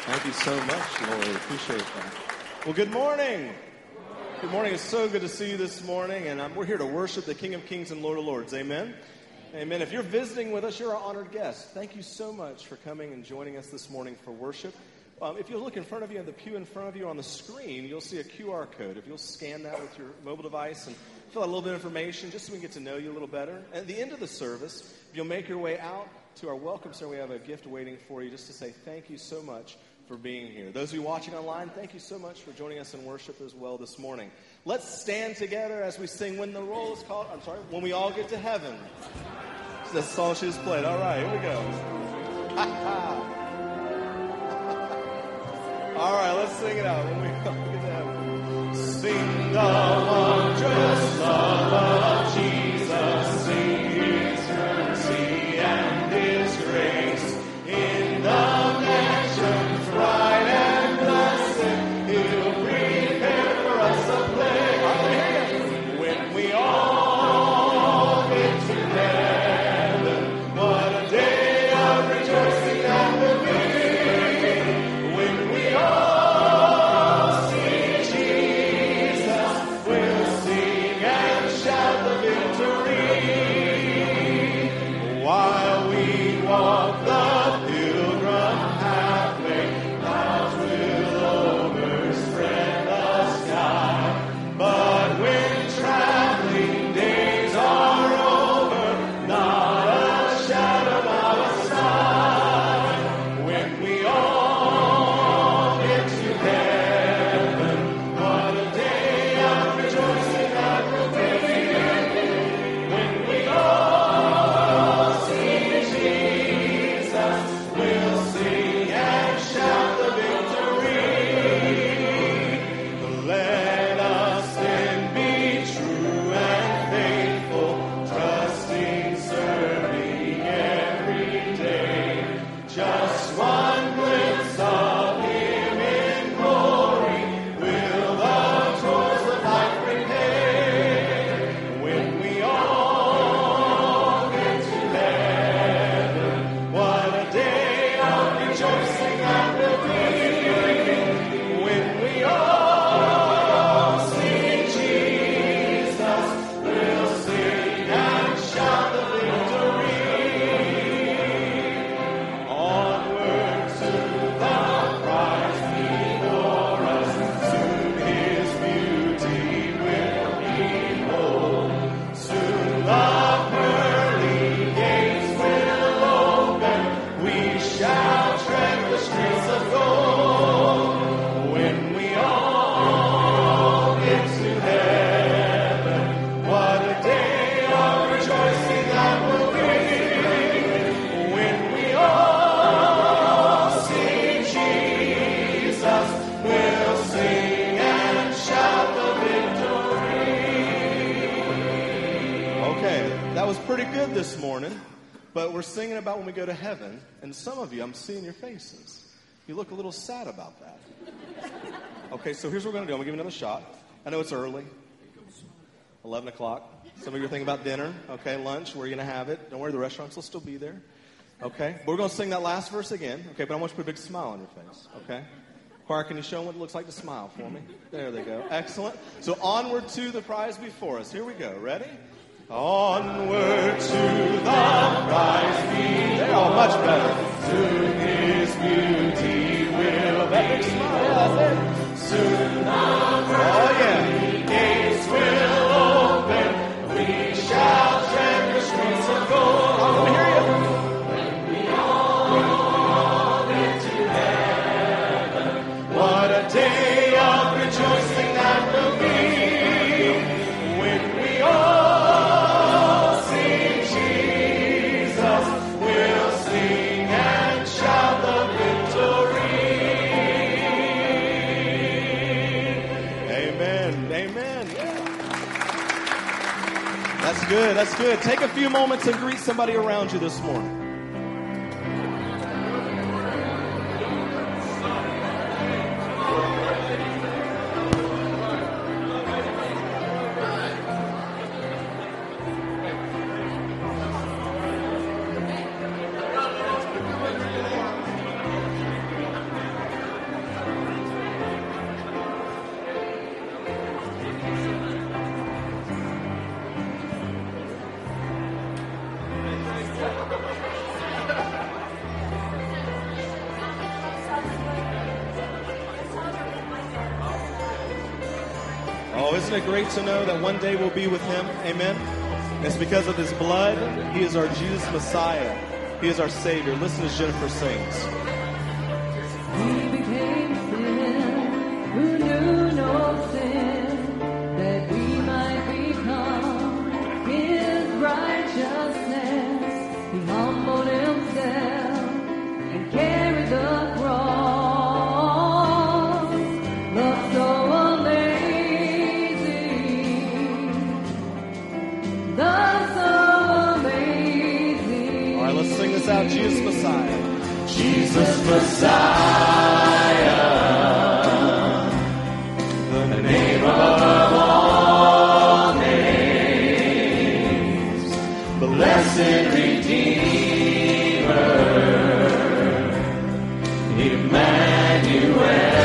Thank you so much, Lori. Appreciate that. Well, good morning. Good morning. It's so good to see you this morning, and we're here to worship the King of Kings and Lord of Lords. Amen? Amen. If you're visiting with us, you're our honored guest. Thank you so much for coming and joining us this morning for worship. If you look in front of you, in the pew in front of you on the screen, you'll see a QR code. If you'll scan that with your mobile device and fill out a little bit of information just so we can get to know you a little better. At the end of the service, if you'll make your way out to our welcome center, we have a gift waiting for you just to say thank you so much for being here. Those of you watching online, thank you so much for joining us in worship as well this morning. Let's stand together as we sing When the Roll is Called. When We All Get to Heaven. That's the song she just played. All right, here we go. All right, let's sing it out. When we all get to heaven. Sing the wondrous love of Jesus. Sing His mercy and His grace. In the mansions bright and blessed, He'll prepare for us a place. When we all get to heaven, what a day of rejoicing that will be. When we all see Jesus, we'll sing and shout the victory. While we walk the this morning, but we're singing about when we go to heaven, and some of you, I'm seeing your faces. You look a little sad about that. Okay, so here's what we're going to do. I'm going to give you another shot. I know it's early, 11 o'clock. Some of you are thinking about dinner, okay, lunch, where are you going to have it? Don't worry, the restaurants will still be there, okay? But we're going to sing that last verse again, okay, but I want you to put a big smile on your face, okay? Choir, can you show them what it looks like to smile for me? There they go. Excellent. So onward to the prize before us. Here we go. Ready? Onward to the prize be. They're all much better. To His beauty will be. Smile, that's it. Soon the pearly gates will open. We shall tread the streets of gold. I want to hear you. When we all get to heaven, what a day of rejoicing that will be. When we all good. That's good. Take a few moments and greet somebody around you this morning. Oh, isn't it great to know that one day we'll be with him? Amen. It's because of his blood. He is our Jesus Messiah. He is our Savior. Listen as Jennifer sings. He became sin who knew no sin, that we might become his righteousness. He humbled himself and carried the cross. Love so amazing. Love so amazing. All right, let's sing this out. Jesus Messiah. Jesus Messiah, the name above all names, blessed Redeemer, Emmanuel,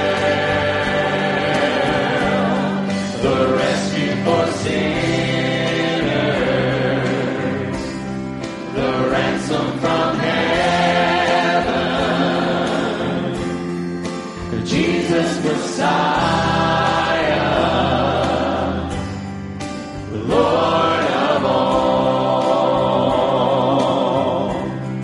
the rescue for sinners, the ransom from Jesus Messiah, the Lord of all.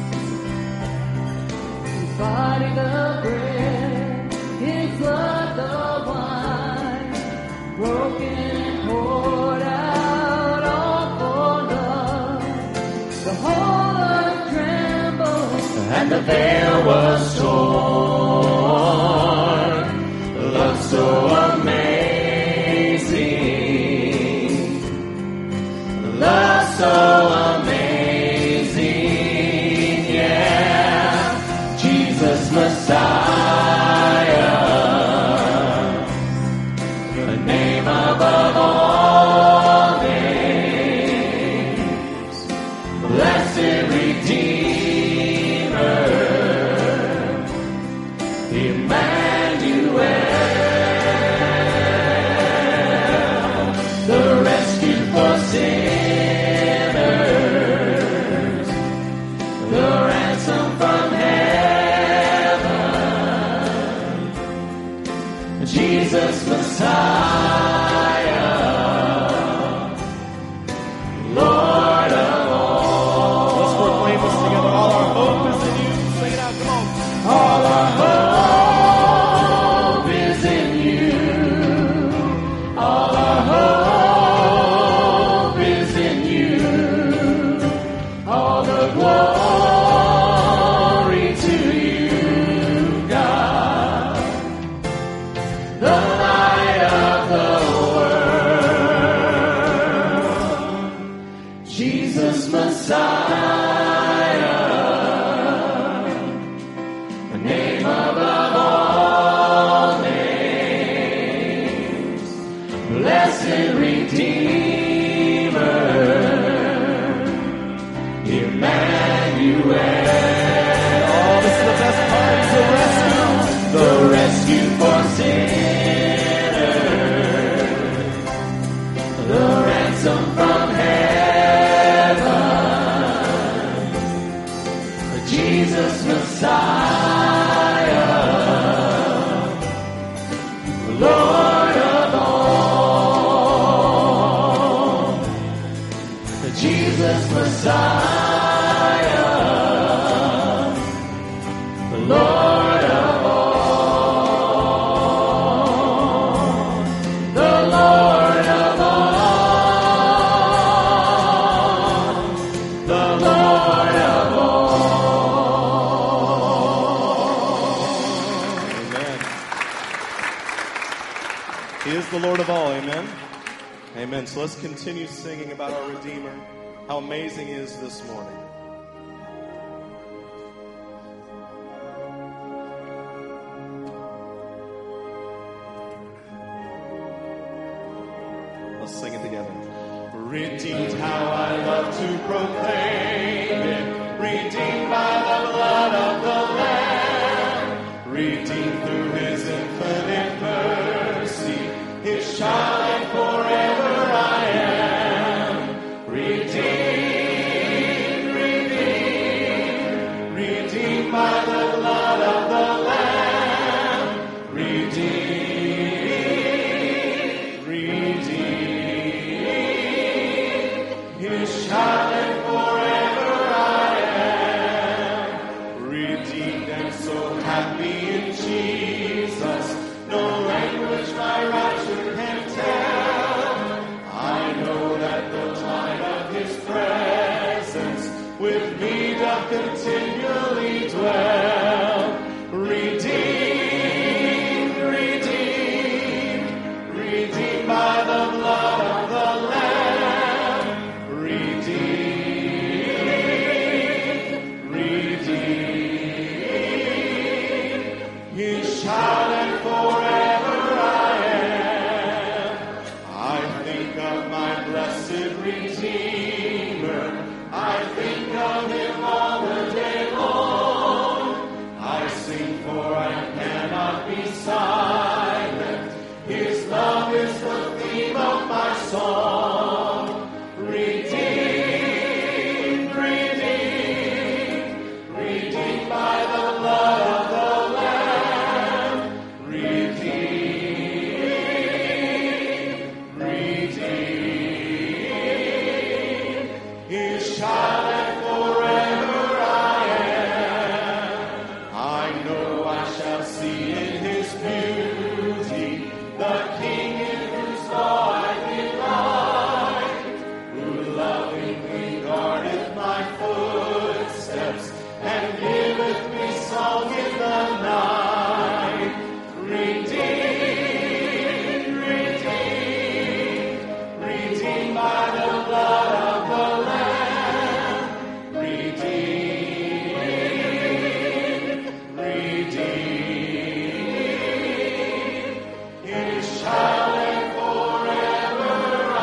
His body the bread, his blood the wine, broken and poured out all for love. The whole earth trembled, And the veil was torn. Love so amazing, love so amazing, yeah. Jesus Messiah, the name above all names, blessed Redeemer, Emmanuel. Sinners, the ransom from heaven, Jesus Messiah, Lord of all. Let's proclaim this together. All our hope is in you. Sing it out. Come on. All our hope is in you. All our hope. Glory to you, God, the light of the world, Jesus Messiah, the name above all names, blessed Redeemer, Emmanuel. Oh, this is the best part. The rescue for sinners, the ransom from heaven, Jesus Messiah, Lord of all, Jesus Messiah. Lord of all, the Lord of all, the Lord of all. Amen. He is the Lord of all. Amen. Amen. So let's continue singing about our Redeemer. How amazing he is this morning. Let's sing it together. Redeemed, how I love to proclaim it. Redeemed by the blood of the Lamb. Redeemed through his infinite mercy. His child and forever I am. Redeemed, redeemed. Redeemed by the blood of the Lamb. Redeemed, redeemed. Jesus, no language my rapture can tell. I know that the light of his presence with me doth continually dwell. Redeemed, redeemed, redeemed by the blood of the Lamb. Redeemed, redeemed. His child and forever I am. I think of my blessed Redeemer. I think of him all the day long. I sing for I cannot be silent. His love is the theme of my song. Redeemed, redeemed, redeemed by the blood of the Lamb. Redeemed, redeemed. His child and forever I am. I know I shall see in his beauty the King in whose law I delight, who lovingly guardeth my footsteps and giveth me song in the night. Redeemed, redeemed, redeemed by the blood of the Lamb. Redeemed, redeemed. His child and forever I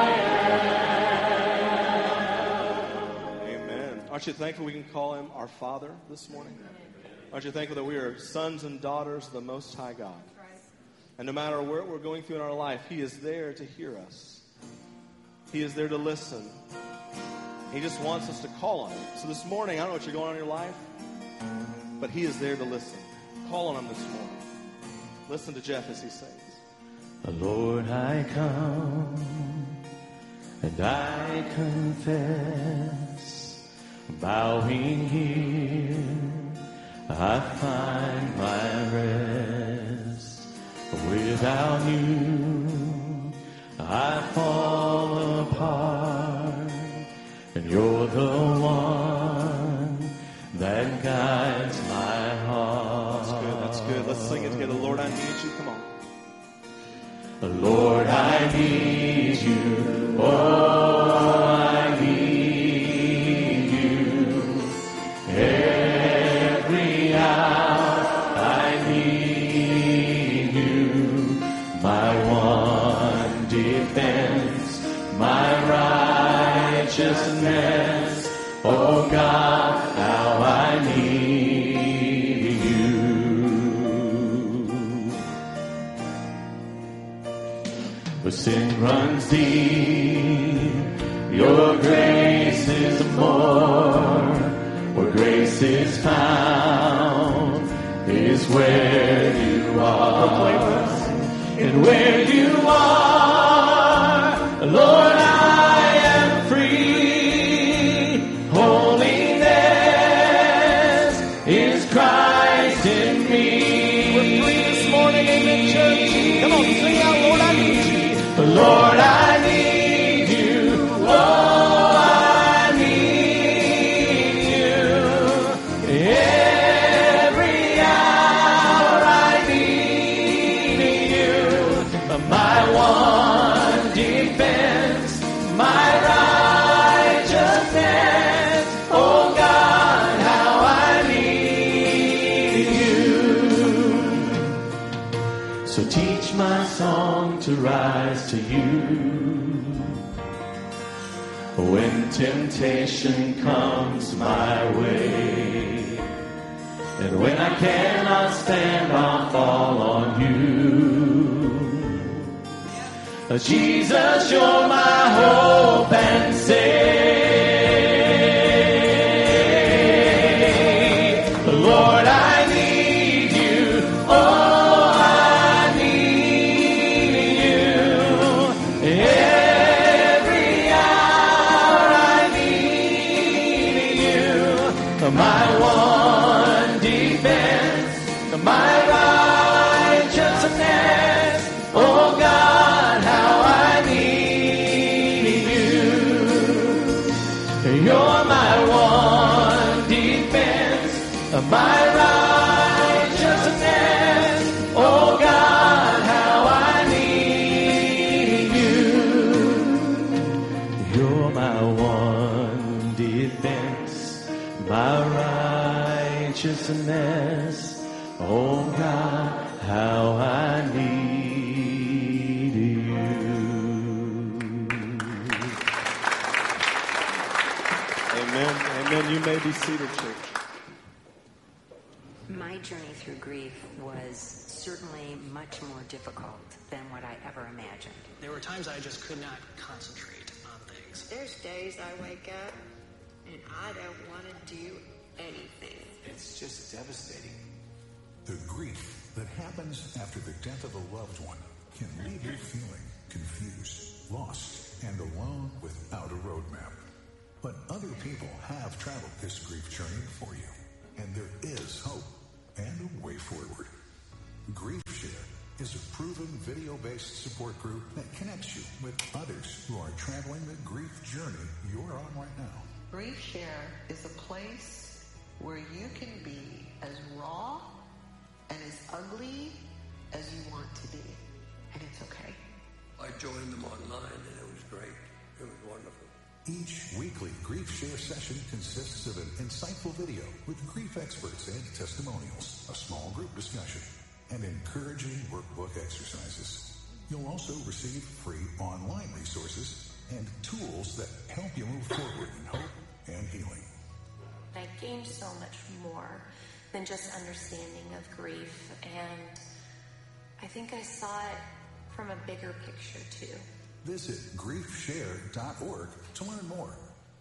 am. Amen. Aren't you thankful we can call him our Father this morning? Aren't you thankful that we are sons and daughters of the Most High God? And no matter what we're going through in our life, he is there to hear us. He is there to listen. He just wants us to call on him. So this morning, I don't know what you're going on in your life, but he is there to listen. Call on him this morning. Listen to Jeff as he sings. Lord, I come and I confess, bowing here, I find my rest. Without you, I fall apart, and you're the one that guides my heart. That's good. That's good. Let's sing it together. Lord, I need you. Come on. Lord, I need you. Oh, I need you. Every hour I need you. My one defense, my righteousness. Oh God, how I need you. Where sin runs deep, your grace is more. Where grace is found is where you are. And where you are, Lord, I am free. Holiness is Christ in me. We're free this morning, amen, church. Come on, sing out, Lord, I need you. Lord, I need you. Oh, I need you. Every hour I need you. My one defense, my righteousness. Oh God, how I need you. So teach my song to rise to you. When temptation comes my way, and when I cannot stand, I'll fall on you. Jesus, you're my hope and save. Lord, I need you. Oh, I need you. Every hour I need you. My one defense, my how I need you. Amen. Amen. You may be seated, church. My journey through grief was certainly much more difficult than what I ever imagined. There were times I just could not concentrate on things. There's days I wake up and I don't want to do anything. It's just devastating. The grief that happens after the death of a loved one can leave you feeling confused, lost, and alone without a roadmap. But other people have traveled this grief journey for you, and there is hope and a way forward. GriefShare is a proven video-based support group that connects you with others who are traveling the grief journey you're on right now. GriefShare is a place where you can be as raw and as ugly as you want to be, and it's okay. I joined them online, and it was great. It was wonderful. Each weekly GriefShare session consists of an insightful video with grief experts and testimonials, a small group discussion, and encouraging workbook exercises. You'll also receive free online resources and tools that help you move forward in hope and healing. I gained so much more than just understanding of grief, and I think I saw it from a bigger picture too. Visit griefshare.org to learn more.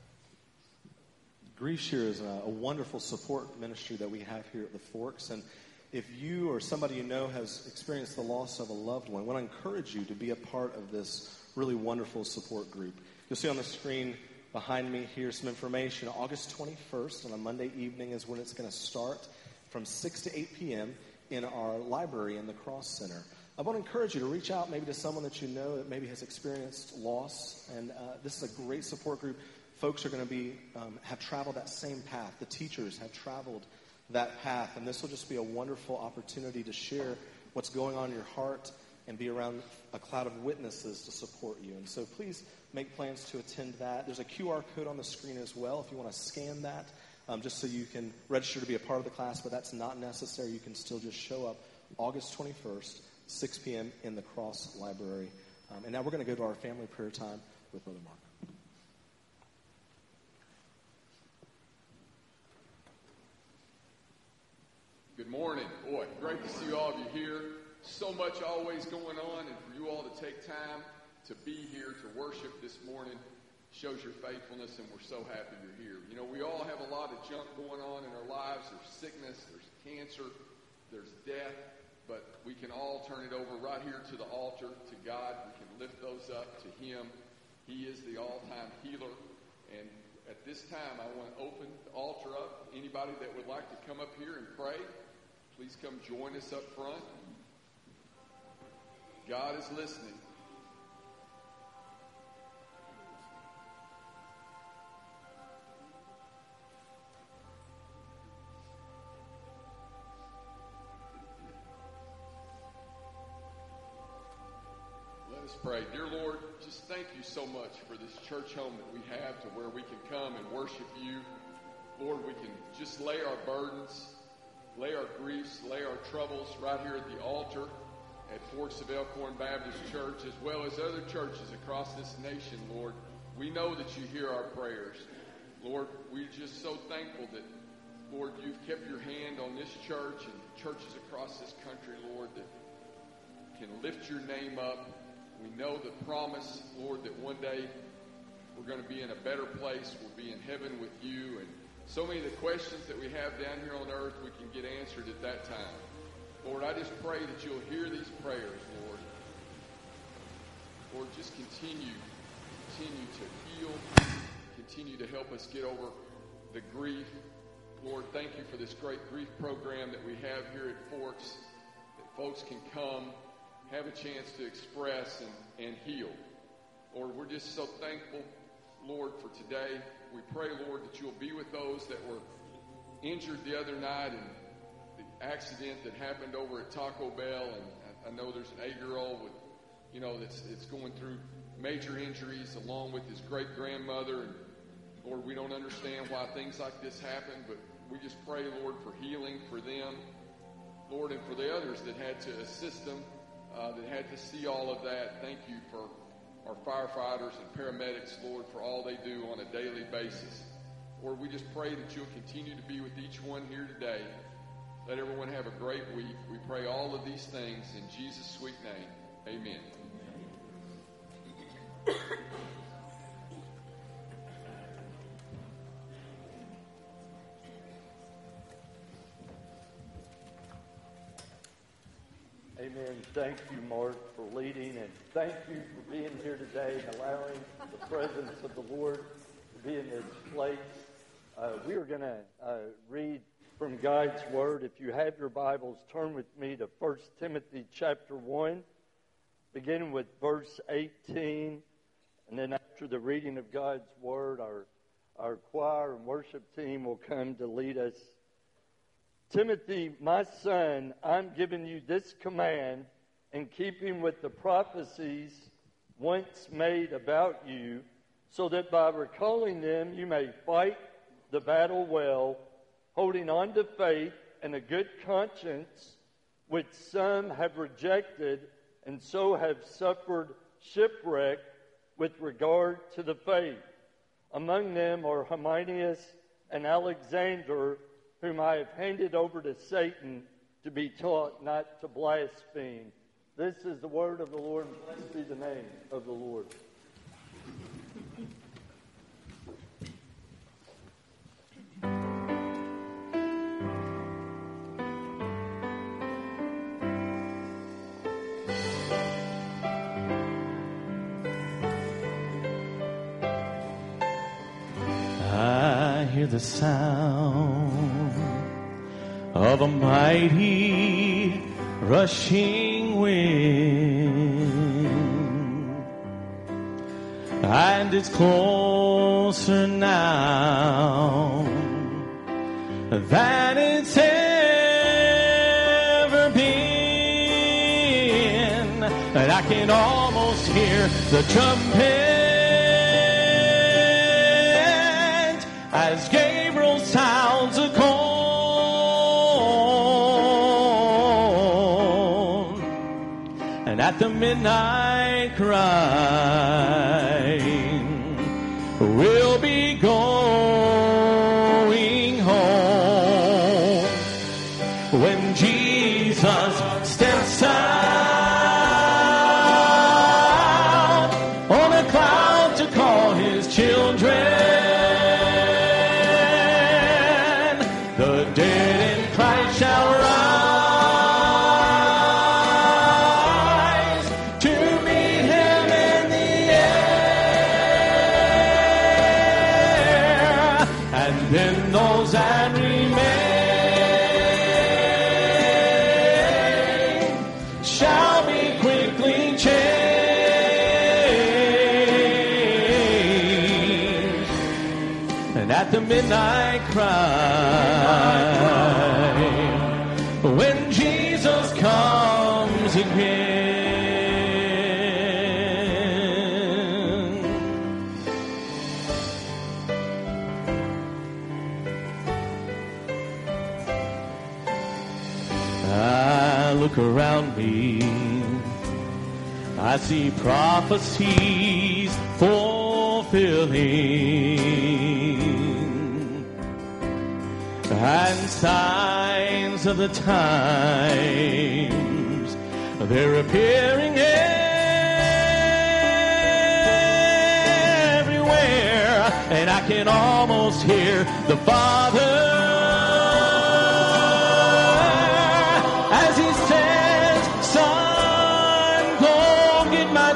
GriefShare is a wonderful support ministry that we have here at the Forks, and if you or somebody you know has experienced the loss of a loved one, I want to encourage you to be a part of this really wonderful support group. You'll see on the screen behind me here some information. August 21st on a Monday evening is when it's going to start from 6 to 8 p.m. in our library in the Cross Center. I want to encourage you to reach out maybe to someone that you know that maybe has experienced loss, and this is a great support group. Folks are going to be have traveled that same path. The teachers have traveled that path, and this will just be a wonderful opportunity to share what's going on in your heart and be around a cloud of witnesses to support you. And so please make plans to attend that. There's a QR code on the screen as well if you want to scan that, just so you can register to be a part of the class, but that's not necessary. You can still just show up August 21st, 6 p.m. in the Cross Library. And now we're going to go to our family prayer time with Brother Mark. Good morning. Boy, great to see all of you here. So much always going on, and for you all to take time to be here to worship this morning shows your faithfulness, and we're so happy you're here. You know, we all have a lot of junk going on in our lives. There's sickness, there's cancer, there's death, but we can all turn it over right here to the altar, to God. We can lift those up to Him. He is the all-time healer, and at this time, I want to open the altar up. Anybody that would like to come up here and pray, please come join us up front. God is listening. Let us pray. Dear Lord, just thank you so much for this church home that we have to where we can come and worship you. Lord, we can just lay our burdens, lay our griefs, lay our troubles right here at the altar at Forks of Elkhorn Baptist Church, as well as other churches across this nation, Lord. We know that you hear our prayers. Lord, we're just so thankful that, Lord, you've kept your hand on this church and churches across this country, Lord, that can lift your name up. We know the promise, Lord, that one day we're going to be in a better place. We'll be in heaven with you. And so many of the questions that we have down here on earth, we can get answered at that time. Lord, I just pray that you'll hear these prayers, Lord. Lord, just continue to heal, continue to help us get over the grief. Lord, thank you for this great grief program that we have here at Forks, that folks can come, have a chance to express and heal. Lord, we're just so thankful, Lord, for today. We pray, Lord, that you'll be with those that were injured the other night and the accident that happened over at Taco Bell. And I know there's an 8-year-old with, that's going through major injuries along with his great-grandmother. And Lord, we don't understand why things like this happen, but we just pray, Lord, for healing for them. Lord, and for the others that had to assist them, that had to see all of that. Thank you for our firefighters and paramedics, Lord, for all they do on a daily basis. Lord, we just pray that you'll continue to be with each one here today. Let everyone have a great week. We pray all of these things in Jesus' sweet name. Amen. Amen. Thank you, Mark, for leading, and thank you for being here today and allowing the presence of the Lord to be in this place. We are going to read from God's Word. If you have your Bibles, turn with me to 1 Timothy chapter 1, beginning with verse 18. And then after the reading of God's Word, our choir and worship team will come to lead us. Timothy, my son, I'm giving you this command in keeping with the prophecies once made about you, so that by recalling them you may fight the battle well, holding on to faith and a good conscience, which some have rejected and so have suffered shipwreck with regard to the faith. Among them are Hymenaeus and Alexander, whom I have handed over to Satan to be taught not to blaspheme. This is the word of the Lord, and blessed be the name of the Lord. I hear the sound of a mighty rushing wind, and it's closer now than it's ever been, and I can almost hear the trumpet as Gabriel sounds a call, and at the midnight crying, we'll be going home when Jesus steps out on a cloud to call his children. The midnight cry when Jesus comes again. I look around me, I see prophecies fulfilling and signs of the times, they're appearing everywhere, and I can almost hear the Father as he says, son, go get my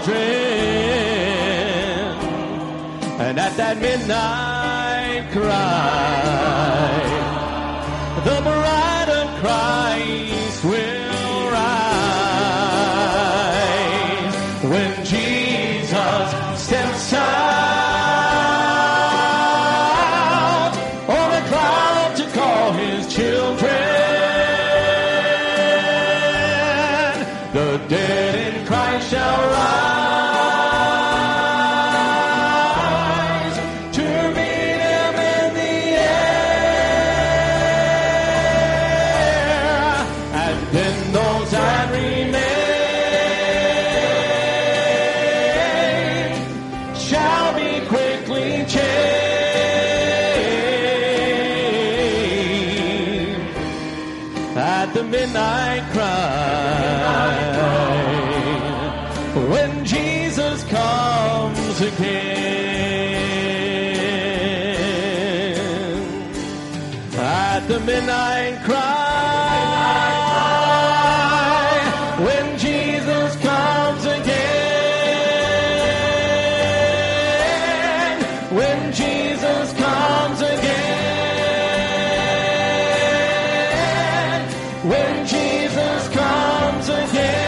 children. And at that midnight cry, the bride of Christ will rise when Jesus steps out on a cloud to call his children. The dead in Christ shall rise. midnight cry, when Jesus comes again, at the midnight cry, when Jesus comes again, when Jesus comes again, when Jesus comes again.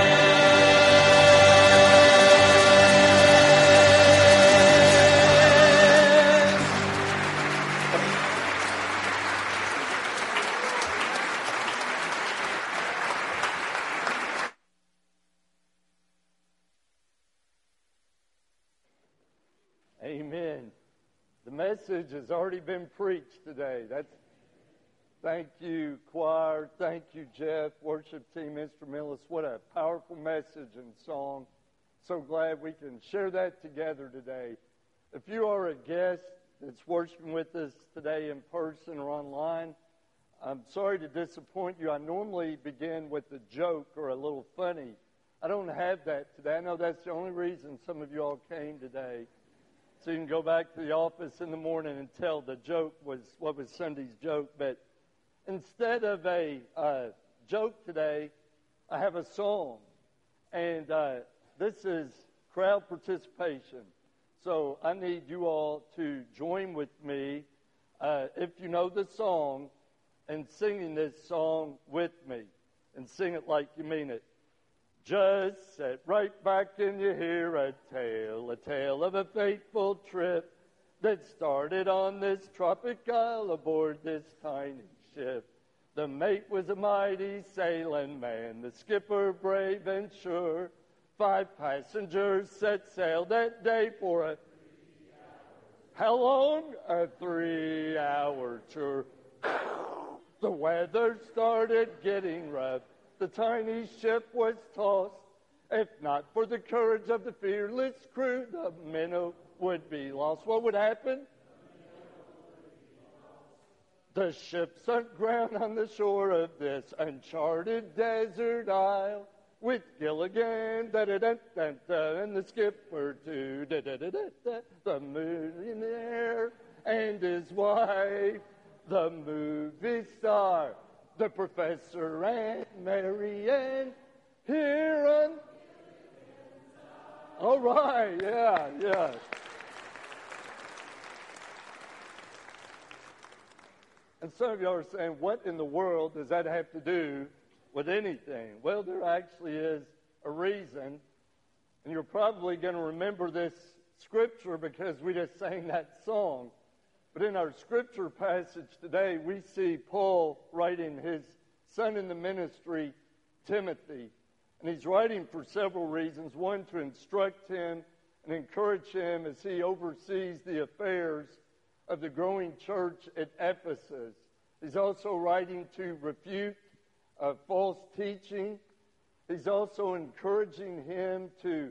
Amen. The message has already been preached today. Thank you, choir. Thank you, Jeff, worship team, instrumentalists. What a powerful message and song. So glad we can share that together today. If you are a guest that's worshiping with us today in person or online, I'm sorry to disappoint you. I normally begin with a joke or a little funny. I don't have that today. I know that's the only reason some of you all came today. So you can go back to the office in the morning and tell the joke was what was Sunday's joke. But instead of a joke today, I have a song. And this is crowd participation. So I need you all to join with me, if you know the song, and singing this song with me. And sing it like you mean it. Just sit right back and you hear a tale of a fateful trip that started on this tropic isle aboard this tiny ship. The mate was a mighty sailing man, the skipper brave and sure. 5 passengers set sail that day for a 3 hour. How long? A 3-hour tour. The weather started getting rough. The tiny ship was tossed. If not for the courage of the fearless crew, the minnow would be lost. What would happen? The ship sunk ground on the shore of this uncharted desert isle, with Gilligan, da-da-da-da-da, and the skipper too, da-da-da-da-da, the millionaire and his wife, the movie star, the professor and Mary Ann, here on... All right, yeah. And some of you are saying, what in the world does that have to do with anything? Well, there actually is a reason, and you're probably going to remember this scripture because we just sang that song. But in our scripture passage today, we see Paul writing his son in the ministry, Timothy. And he's writing for several reasons. One, to instruct him and encourage him as he oversees the affairs of the growing church at Ephesus. He's also writing to refute false teaching. He's also encouraging him to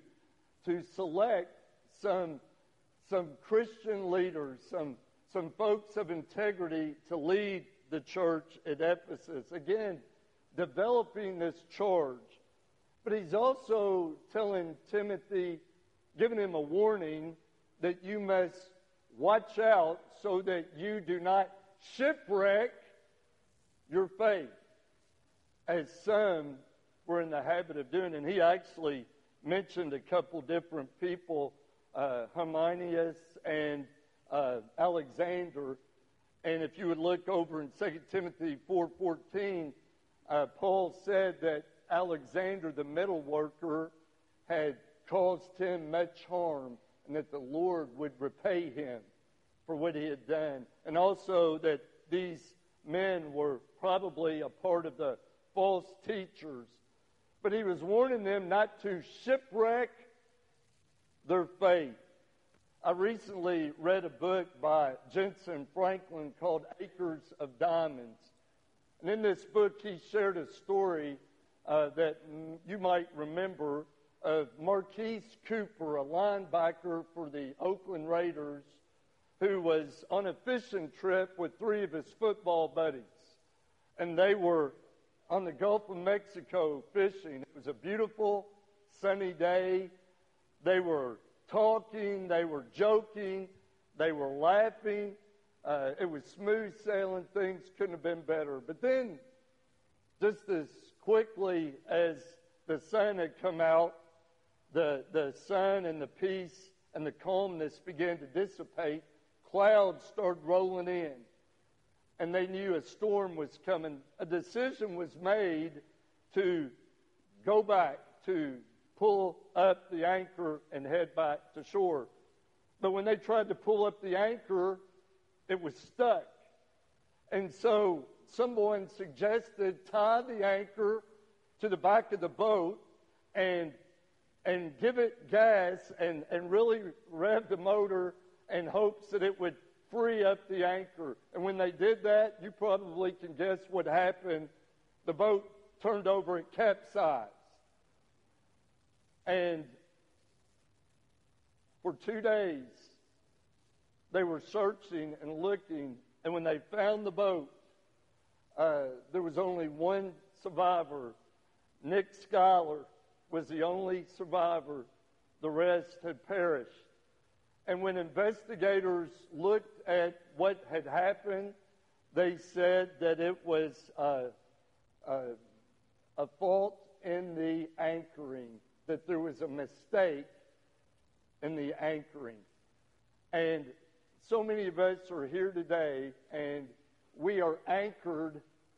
select some Christian leaders, some folks of integrity to lead the church at Ephesus. Again, developing this charge. But he's also telling Timothy, giving him a warning that you must watch out so that you do not shipwreck your faith, as some were in the habit of doing. And he actually mentioned a couple different people, Hymenaeus and Alexander. And if you would look over in 2 Timothy 4:14, Paul said that Alexander, the metal worker, had caused him much harm, and that the Lord would repay him for what he had done. And also that these men were probably a part of the false teachers. But he was warning them not to shipwreck their faith. I recently read a book by Jensen Franklin called Acres of Diamonds. And in this book, he shared a story that you might remember of Marquise Cooper, a linebacker for the Oakland Raiders, who was on a fishing trip with 3 of his football buddies. And they were on the Gulf of Mexico fishing. It was a beautiful, sunny day. They were talking, they were joking, they were laughing. It was smooth sailing. Things couldn't have been better. But then, just as quickly as the sun had come out, the sun and the peace and the calmness began to dissipate. Clouds started rolling in, and they knew a storm was coming. A decision was made to go back, to pull up the anchor and head back to shore. But when they tried to pull up the anchor, it was stuck. And so someone suggested tie the anchor to the back of the boat and give it gas and really rev the motor in hopes that it would free up the anchor. And when they did that, you probably can guess what happened. The boat turned over and capsized. And for 2 days, they were searching and looking, and when they found the boat, there was only one survivor. Nick Schuyler was the only survivor. The rest had perished. And when investigators looked at what had happened, they said that it was a fault in the anchoring, that there was a mistake in the anchoring. And so many of us are here today, and we are anchored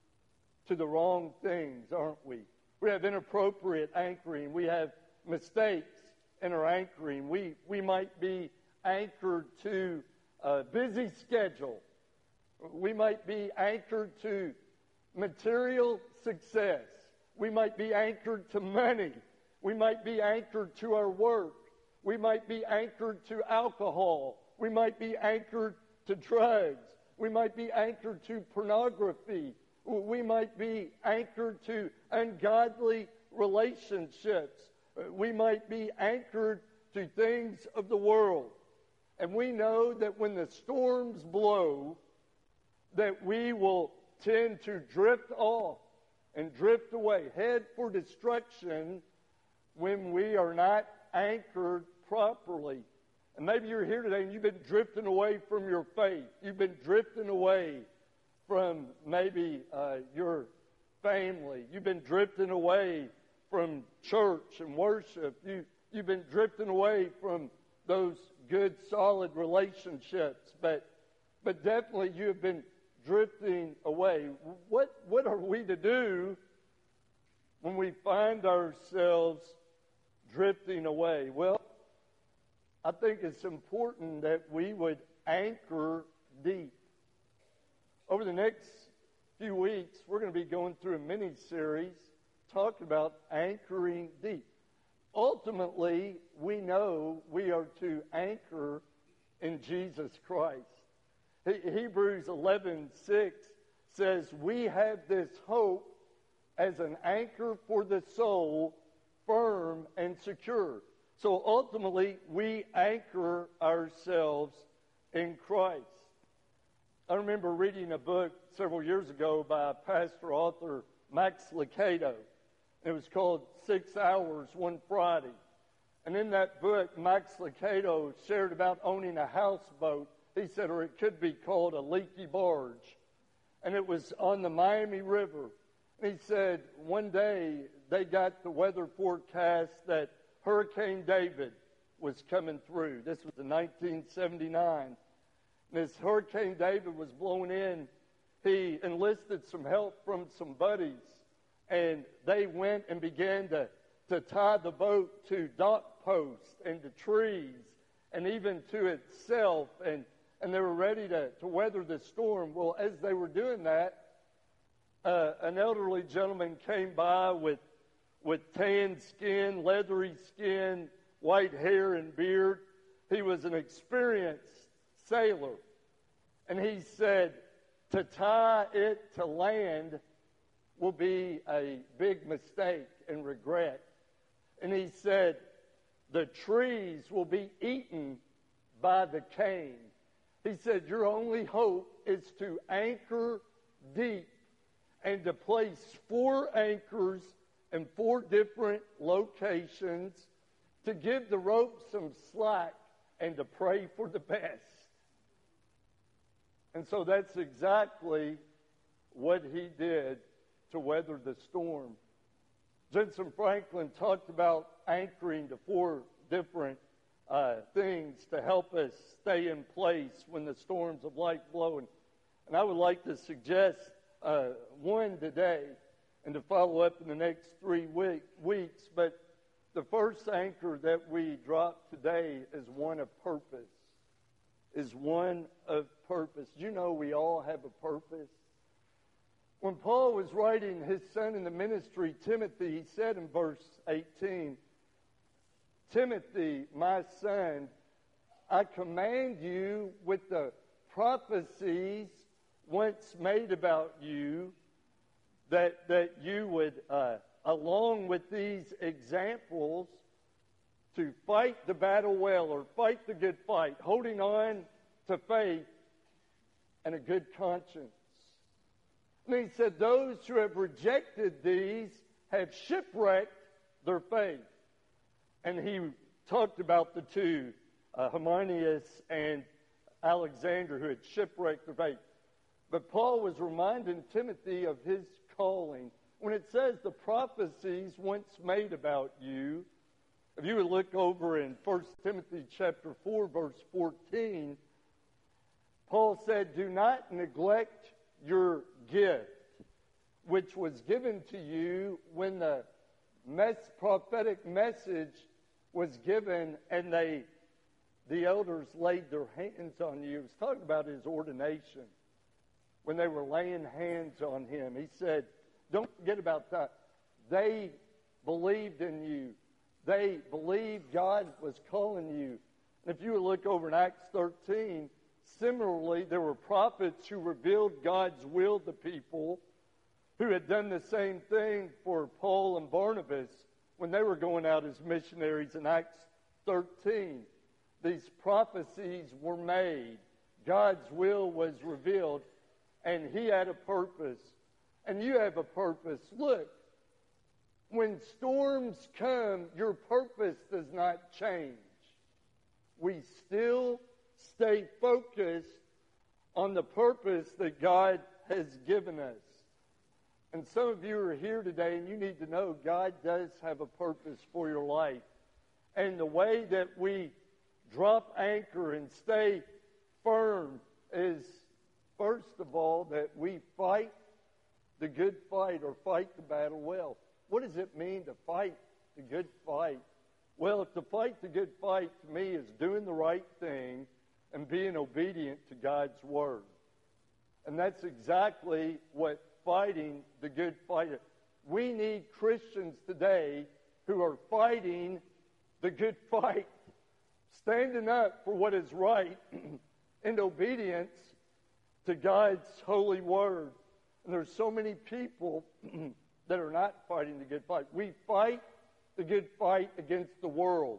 to the wrong things, aren't we? We have inappropriate anchoring. We have mistakes in our anchoring. We might be anchored to a busy schedule. We might be anchored to material success. We might be anchored to money. We might be anchored to our work. We might be anchored to alcohol. We might be anchored to drugs. We might be anchored to pornography. We might be anchored to ungodly relationships. We might be anchored to things of the world. And we know that when the storms blow, that we will tend to drift off and drift away, head for destruction when we are not anchored properly. And maybe you're here today and you've been drifting away from your faith. You've been drifting away from maybe your family. You've been drifting away from church and worship. You've been drifting away from those good, solid relationships. But definitely you have been drifting away. What are we to do when we find ourselves drifting away? Well, I think it's important that we would anchor deep. Over the next few weeks, we're going to be going through a mini-series talking about anchoring deep. Ultimately, we know we are to anchor in Jesus Christ. Hebrews 11:6 says, we have this hope as an anchor for the soul, firm and secure. So ultimately, we anchor ourselves in Christ. I remember reading a book several years ago by pastor author Max Lucado. It was called 6 Hours One Friday. And in that book, Max Lucado shared about owning a houseboat. He said, or it could be called a leaky barge. And it was on the Miami River. And he said one day they got the weather forecast that Hurricane David was coming through. This was in 1979. And as Hurricane David was blowing in, he enlisted some help from some buddies. And they went and began to tie the boat to dock posts and to trees and even to itself. And they were ready to weather the storm. Well, as they were doing that, an elderly gentleman came by with tan skin, leathery skin, white hair and beard. He was an experienced sailor. And he said, to tie it to land will be a big mistake and regret. And he said, the trees will be eaten by the cane. He said, your only hope is to anchor deep and to place 4 anchors in 4 different locations, to give the rope some slack, and to pray for the best. And so that's exactly what he did to weather the storm. Jensen Franklin talked about anchoring to 4 different things to help us stay in place when the storms of life blow. And I would like to suggest one today and to follow up in the next 3 weeks. But the first anchor that we drop today is one of purpose. Is one of purpose. You know we all have a purpose. When Paul was writing his son in the ministry, Timothy, he said in verse 18, Timothy, my son, I command you with the prophecies once made about you, that you would, along with these examples, to fight the battle well, or fight the good fight, holding on to faith and a good conscience. And he said, those who have rejected these have shipwrecked their faith. And he talked about the 2, Hymenaeus and Alexander, who had shipwrecked their faith. But Paul was reminding Timothy of his calling. When it says the prophecies once made about you, if you would look over in 1 Timothy chapter 4, verse 14, Paul said, do not neglect your gift, which was given to you when the prophetic message was given and the elders laid their hands on you. He was talking about his ordination. When they were laying hands on him, he said, don't forget about that. They believed in you. They believed God was calling you. And if you would look over in Acts 13, similarly, there were prophets who revealed God's will to people who had done the same thing for Paul and Barnabas when they were going out as missionaries in Acts 13. These prophecies were made. God's will was revealed, and he had a purpose. And you have a purpose. Look, when storms come, your purpose does not change. We still stay focused on the purpose that God has given us. And some of you are here today and you need to know God does have a purpose for your life. And the way that we drop anchor and stay firm is, first of all, that we fight the good fight, or fight the battle well. What does it mean to fight the good fight? Well, to fight the good fight, to me, is doing the right thing and being obedient to God's word. And that's exactly what fighting the good fight is. We need Christians today who are fighting the good fight, standing up for what is right in obedience to God's holy word. And there's so many people that are not fighting the good fight. We fight the good fight against the world.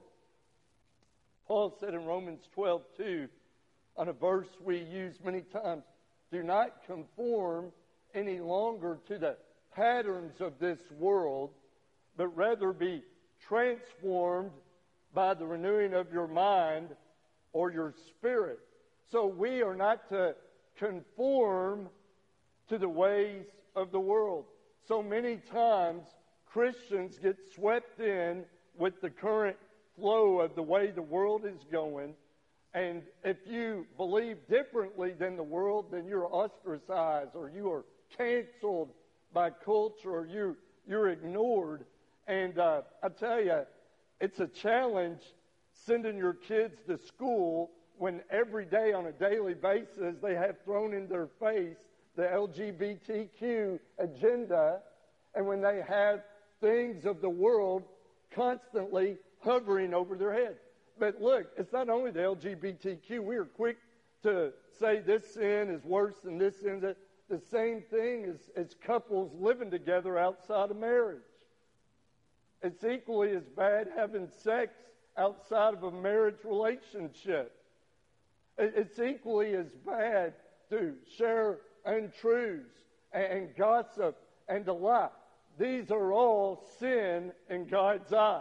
Paul said in Romans 12:2, on a verse we use many times, do not conform any longer to the patterns of this world, but rather be transformed by the renewing of your mind or your spirit. So we are not to conform to the ways of the world. So many times Christians get swept in with the current flow of the way the world is going. And if you believe differently than the world, then you're ostracized, or you are canceled by culture, or you're ignored. And I tell you, it's a challenge sending your kids to school when every day on a daily basis they have thrown in their face the LGBTQ agenda, and when they have things of the world constantly hovering over their head. But look, it's not only the LGBTQ. We are quick to say this sin is worse than this sin. The same thing as couples living together outside of marriage. It's equally as bad having sex outside of a marriage relationship. It's equally as bad to share untruths and gossip and to lie. These are all sin in God's eyes.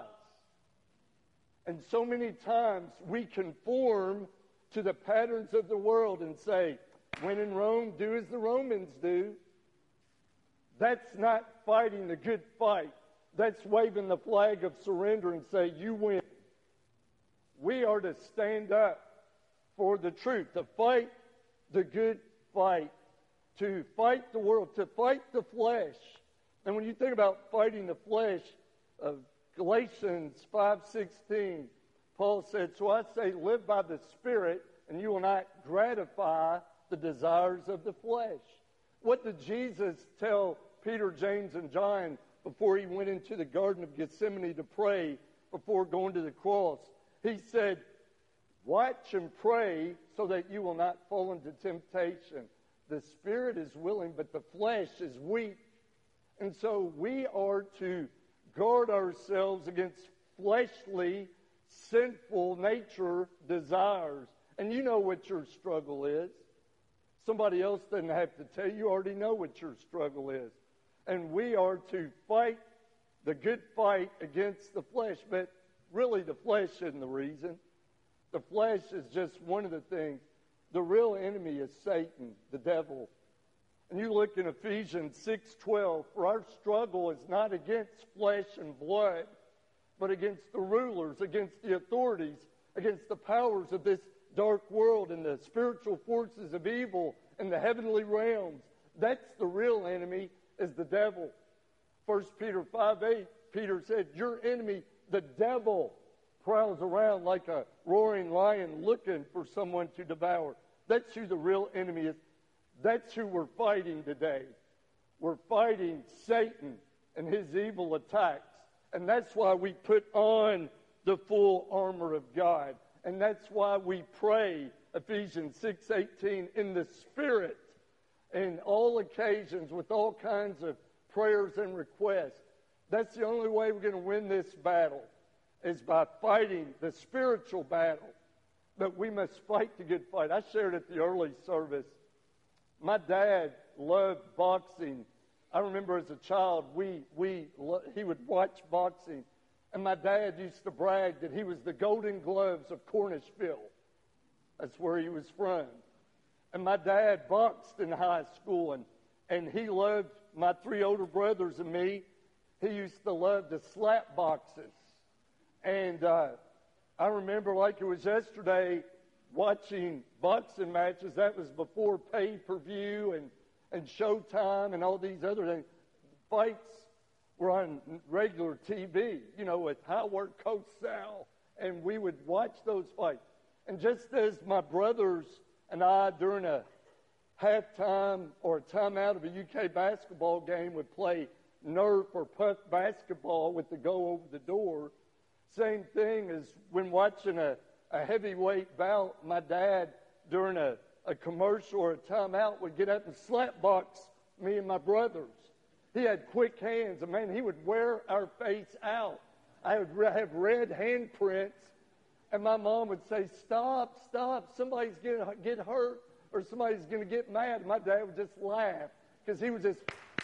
And so many times we conform to the patterns of the world and say, when in Rome, do as the Romans do. That's not fighting the good fight. That's waving the flag of surrender and say, you win. We are to stand up for the truth, to fight the good fight, to fight the world, to fight the flesh. And when you think about fighting the flesh, Galatians 5:16, Paul said, so I say, live by the Spirit, and you will not gratify the desires of the flesh. What did Jesus tell Peter, James, and John before he went into the Garden of Gethsemane to pray before going to the cross? He said, watch and pray so that you will not fall into temptation. The spirit is willing, but the flesh is weak. And so we are to guard ourselves against fleshly, sinful nature desires. And you know what your struggle is. Somebody else doesn't have to tell you. You already know what your struggle is. And we are to fight the good fight against the flesh. But really, the flesh isn't the reason. The flesh is just one of the things. The real enemy is Satan, the devil. And you look in Ephesians 6:12, for our struggle is not against flesh and blood, but against the rulers, against the authorities, against the powers of this dark world and the spiritual forces of evil in the heavenly realms. That's the real enemy, is the devil. 1 Peter 5:8, Peter said, your enemy, the devil, prowls around like a roaring lion looking for someone to devour. That's who the real enemy is. That's who we're fighting today. We're fighting Satan and his evil attacks. And that's why we put on the full armor of God. And that's why we pray, Ephesians 6:18, in the Spirit, in all occasions, with all kinds of prayers and requests. That's the only way we're going to win this battle, is by fighting the spiritual battle. But we must fight the good fight. I shared at the early service. My dad loved boxing. I remember as a child, he would watch boxing. And my dad used to brag that he was the Golden Gloves of Cornishville. That's where he was from. And my dad boxed in high school, and he loved my three older brothers and me. He used to love to slap boxes. And I remember like it was yesterday watching boxing matches. That was before pay-per-view and Showtime and all these other things. Fights were on regular TV, with Howard Cosell, and we would watch those fights. And just as my brothers and I, during a halftime or a timeout of a UK basketball game, would play Nerf or puck basketball with the go over the door, same thing as when watching a heavyweight bout, my dad, during a commercial or a timeout, would get up and slap box me and my brothers. He had quick hands, and man, he would wear our face out. I would have red handprints, and my mom would say, stop, somebody's going to get hurt or somebody's going to get mad. And my dad would just laugh because he was just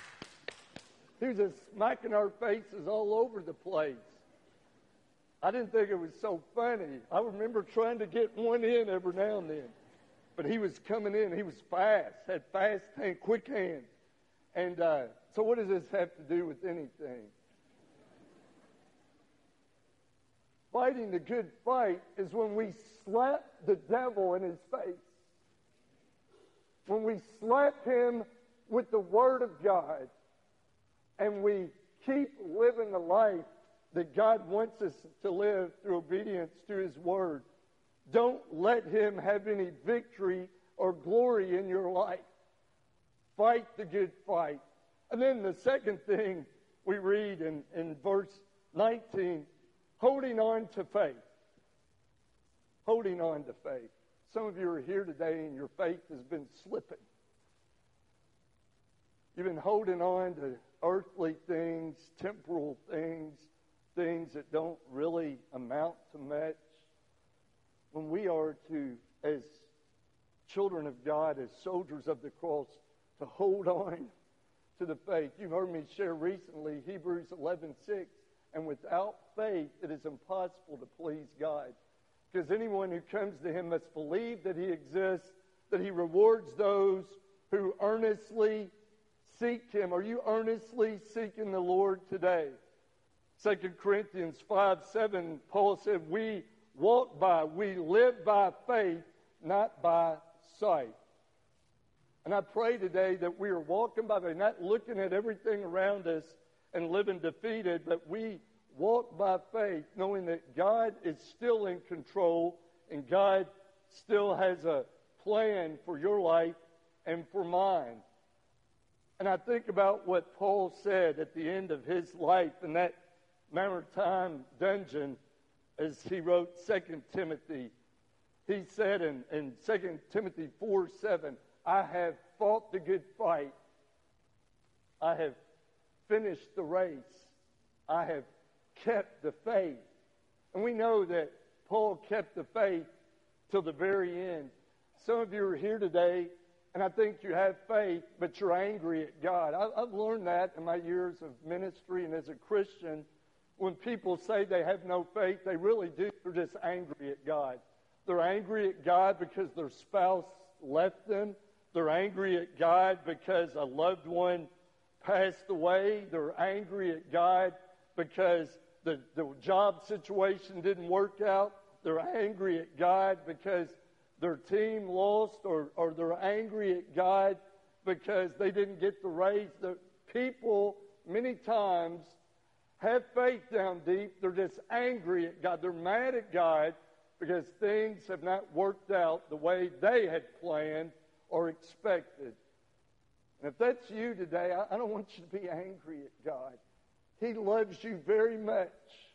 smacking our faces all over the place. I didn't think it was so funny. I remember trying to get one in every now and then. But he was coming in. He was fast, had fast hands, quick hands. And so what does this have to do with anything? Fighting the good fight is when we slap the devil in his face. When we slap him with the Word of God and we keep living the life that God wants us to live through obedience to His Word. Don't let him have any victory or glory in your life. Fight the good fight. And then the second thing we read in verse 19, holding on to faith. Holding on to faith. Some of you are here today and your faith has been slipping. You've been holding on to earthly things, temporal things, things that don't really amount to much. When we are to, as children of God, as soldiers of the cross, to hold on to the faith. You've heard me share recently Hebrews 11:6, and without faith it is impossible to please God. Because anyone who comes to him must believe that he exists, that he rewards those who earnestly seek him. Are you earnestly seeking the Lord today? 2 Corinthians 5:7, Paul said, we live by faith, not by sight. And I pray today that we are walking by faith, not looking at everything around us and living defeated, but we walk by faith, knowing that God is still in control and God still has a plan for your life and for mine. And I think about what Paul said at the end of his life in that maritime dungeon as he wrote 2 Timothy. He said in 2 Timothy 4:7, I have fought the good fight. I have finished the race. I have kept the faith. And we know that Paul kept the faith till the very end. Some of you are here today, and I think you have faith, but you're angry at God. I've learned that in my years of ministry and as a Christian. When people say they have no faith, they really do. They're just angry at God. They're angry at God because their spouse left them. They're angry at God because a loved one passed away. They're angry at God because the job situation didn't work out. They're angry at God because their team lost, or they're angry at God because they didn't get the raise. The people many times have faith down deep. They're just angry at God. They're mad at God because things have not worked out the way they had planned or expected. And if that's you today, I don't want you to be angry at God. He loves you very much.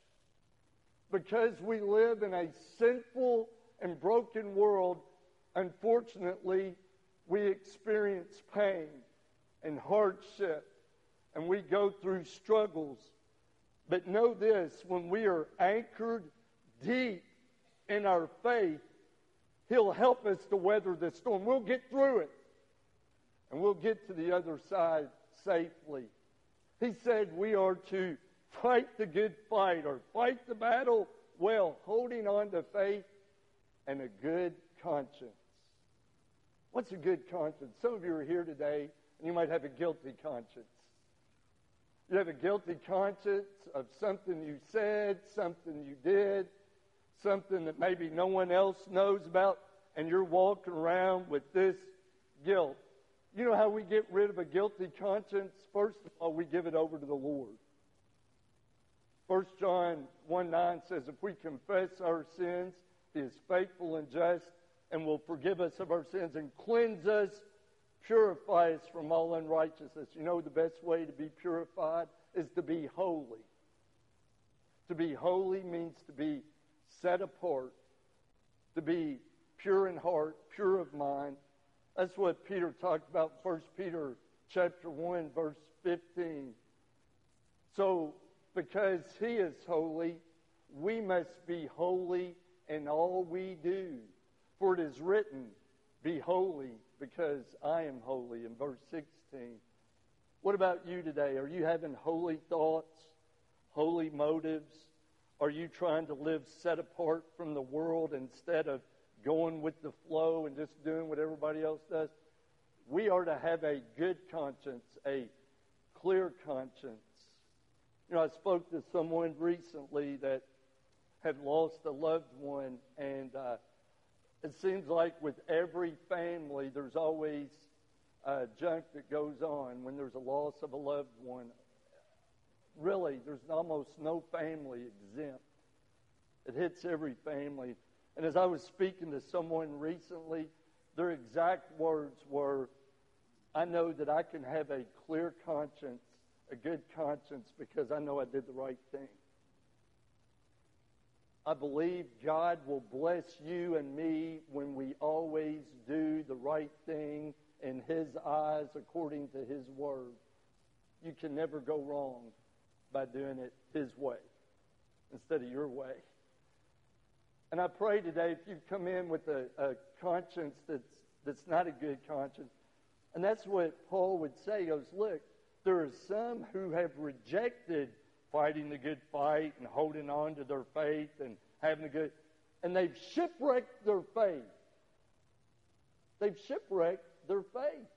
Because we live in a sinful and broken world, unfortunately, we experience pain and hardship, and we go through struggles. But know this, when we are anchored deep in our faith, He'll help us to weather the storm. We'll get through it, and we'll get to the other side safely. He said we are to fight the good fight, or fight the battle well, holding on to faith and a good conscience. What's a good conscience? Some of you are here today, and you might have a guilty conscience. You have a guilty conscience of something you said, something you did, something that maybe no one else knows about, and you're walking around with this guilt. You know how we get rid of a guilty conscience? First of all, we give it over to the Lord. 1 John 1:9 says, if we confess our sins, He is faithful and just and will forgive us of our sins and cleanse us, purify us from all unrighteousness. You know the best way to be purified is to be holy. To be holy means to be set apart, to be pure in heart, pure of mind. That's what Peter talked about in 1 Peter chapter 1, verse 15. So, because He is holy, we must be holy in all we do. For it is written, be holy because I am holy, in verse 16. What about you today? Are you having holy thoughts, holy motives? Are you trying to live set apart from the world instead of going with the flow and just doing what everybody else does? We are to have a good conscience, a clear conscience. You know, I spoke to someone recently that had lost a loved one, and it seems like with every family there's always junk that goes on when there's a loss of a loved one. Really, there's almost no family exempt. It hits every family. And as I was speaking to someone recently, their exact words were, I know that I can have a clear conscience, a good conscience, because I know I did the right thing. I believe God will bless you and me when we always do the right thing in His eyes according to His word. You can never go wrong by doing it His way instead of your way. And I pray today, if you come in with a conscience that's not a good conscience, and that's what Paul would say. He goes, look, there are some who have rejected fighting the good fight and holding on to their faith and having a good, and they've shipwrecked their faith. They've shipwrecked their faith.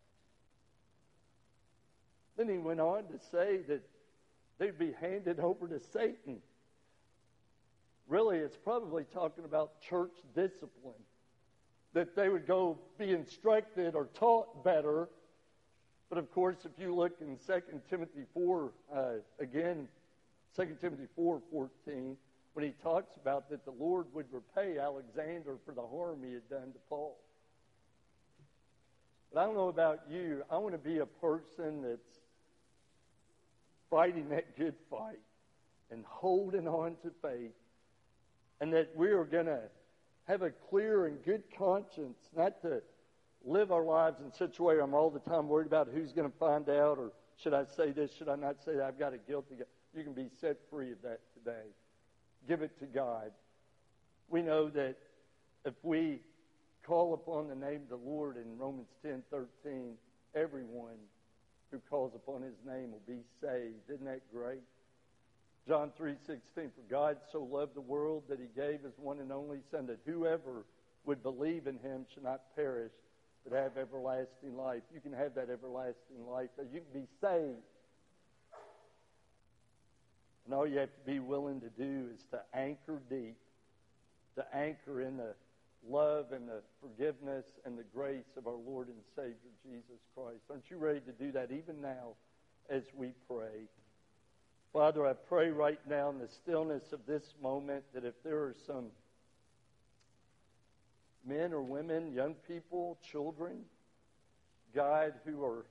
Then he went on to say that they'd be handed over to Satan. Really, it's probably talking about church discipline. That they would go be instructed or taught better. But of course, if you look in 2 Timothy 4, again, 2 Timothy 4:14, when he talks about that the Lord would repay Alexander for the harm he had done to Paul. But I don't know about you. I want to be a person that's fighting that good fight and holding on to faith, and that we are going to have a clear and good conscience, not to live our lives in such a way I'm all the time worried about who's going to find out, or should I say this, should I not say that, I've got a guilty God. You can be set free of that today. Give it to God. We know that if we call upon the name of the Lord in Romans 10:13, everyone who calls upon his name will be saved. Isn't that great? John 3:16, for God so loved the world that he gave his one and only Son, that whoever would believe in him should not perish, but have everlasting life. You can have that everlasting life. You can be saved. And all you have to be willing to do is to anchor deep, to anchor in the love and the forgiveness and the grace of our Lord and Savior Jesus Christ. Aren't you ready to do that even now as we pray? Father, I pray right now in the stillness of this moment that if there are some men or women, young people, children, God, who are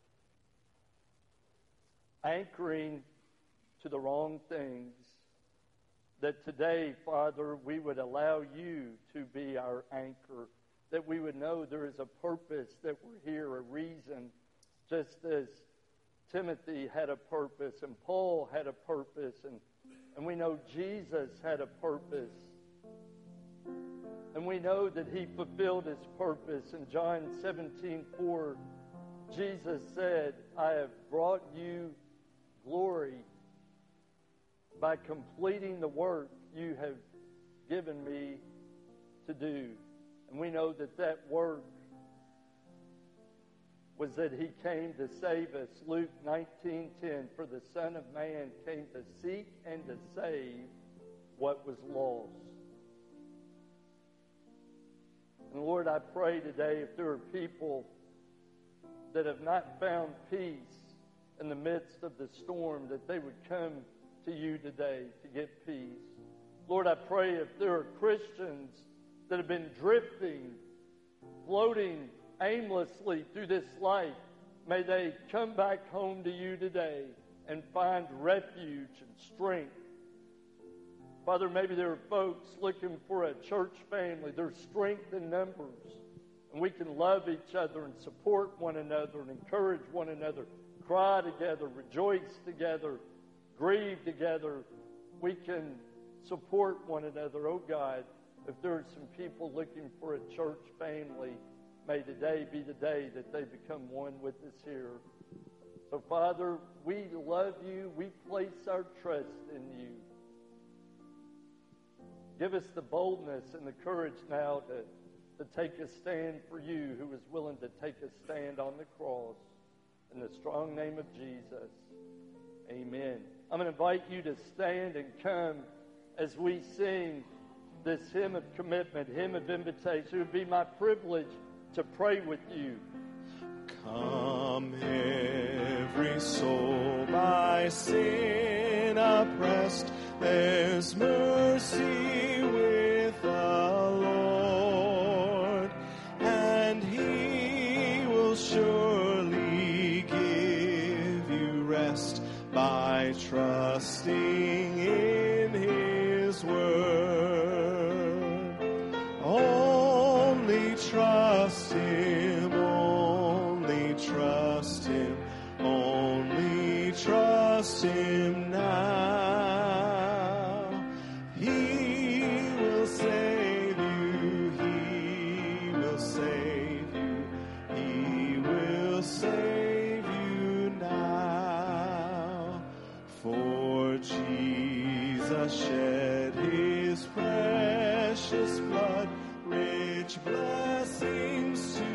anchoring to the wrong things, that today, Father, we would allow you to be our anchor, that we would know there is a purpose, that we're here, a reason, just as Timothy had a purpose and Paul had a purpose, and we know Jesus had a purpose. And we know that he fulfilled his purpose. In John 17:4, Jesus said, I have brought you glory by completing the work you have given me to do. And we know that that work was that he came to save us. Luke 19:10, for the Son of Man came to seek and to save what was lost. And Lord, I pray today if there are people that have not found peace in the midst of the storm, that they would come to you today to get peace. Lord, I pray if there are Christians that have been drifting, floating aimlessly through this life, may they come back home to you today and find refuge and strength. Father, maybe there are folks looking for a church family. There's strength in numbers, and we can love each other and support one another and encourage one another, cry together, rejoice together, grieve together. We can support one another. Oh God, if there are some people looking for a church family, may today be the day that they become one with us here. So Father, we love you. We place our trust in you. Give us the boldness and the courage now to take a stand for you, who is willing to take a stand on the cross. In the strong name of Jesus, amen. I'm going to invite you to stand and come as we sing this hymn of commitment, hymn of invitation. It would be my privilege to pray with you. Come, every soul by sin oppressed, there's mercy with the Lord, and he will surely give you rest by trusting in his word. Only trust him, only trust him, only trust him now. He will save you, he will save you, he will save you now. shed his precious blood, rich blessings to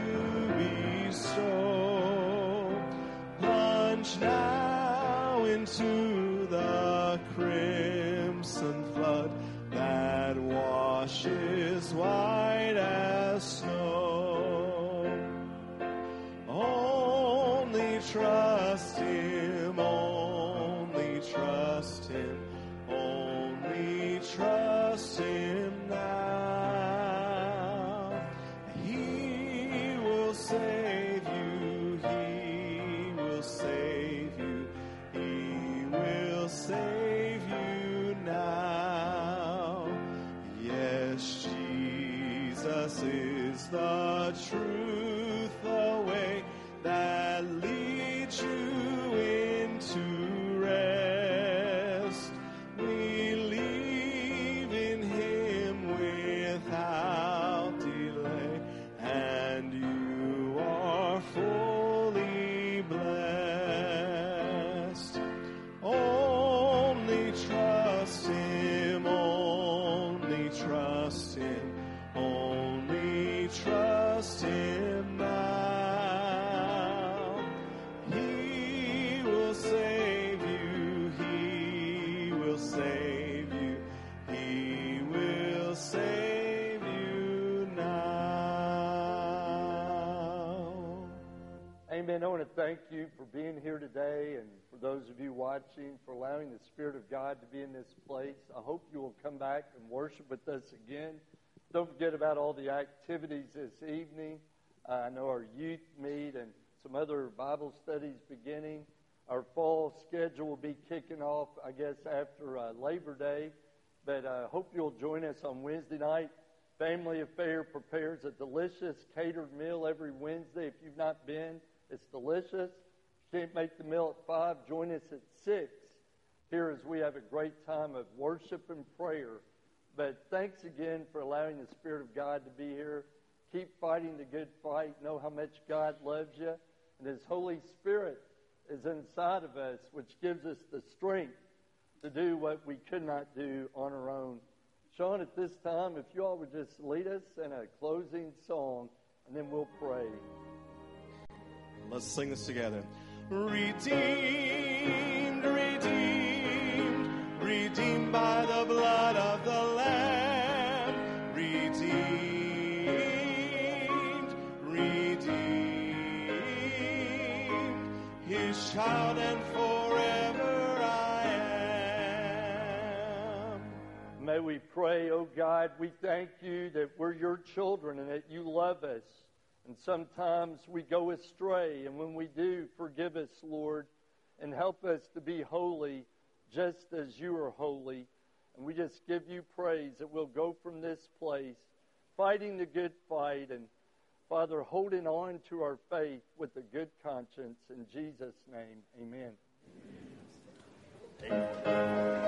bestow. Plunge now into the crimson flood that washes white as snow. Only trust him, only trust him, only trust him now. He will save you, he will save you, he will save you now. Yes, Jesus is the truth, the way that leads you into rest. Believe in him without delay, and you are fully blessed. Only trust him, only trust him, only trust him now. He will save you, he will save you, he will save you now. Amen. I want to thank you for being here today, and for those of you watching, for allowing the Spirit of God to be in this place. I hope you will come back and worship with us again. Don't forget about all the activities this evening. I know our youth meet and some other Bible studies beginning. Our fall schedule will be kicking off, I guess, after Labor Day. But I hope you'll join us on Wednesday night. Family Affair prepares a delicious catered meal every Wednesday. If you've not been, it's delicious. If you can't make the meal at 5, join us at 6 here as we have a great time of worship and prayer. But thanks again for allowing the Spirit of God to be here. Keep fighting the good fight. Know how much God loves you. And His Holy Spirit is inside of us, which gives us the strength to do what we could not do on our own. Sean, at this time, if you all would just lead us in a closing song, and then we'll pray. Let's sing this together. Redeemed, redeemed, redeemed by the blood of the Lamb. Redeemed, redeemed, His child, and forever I am. May we pray, oh God, we thank you that we're your children and that you love us. And sometimes we go astray, and when we do, forgive us, Lord, and help us to be holy just as you are holy. And we just give you praise that we'll go from this place fighting the good fight, and, Father, holding on to our faith with a good conscience. In Jesus' name, amen. Amen.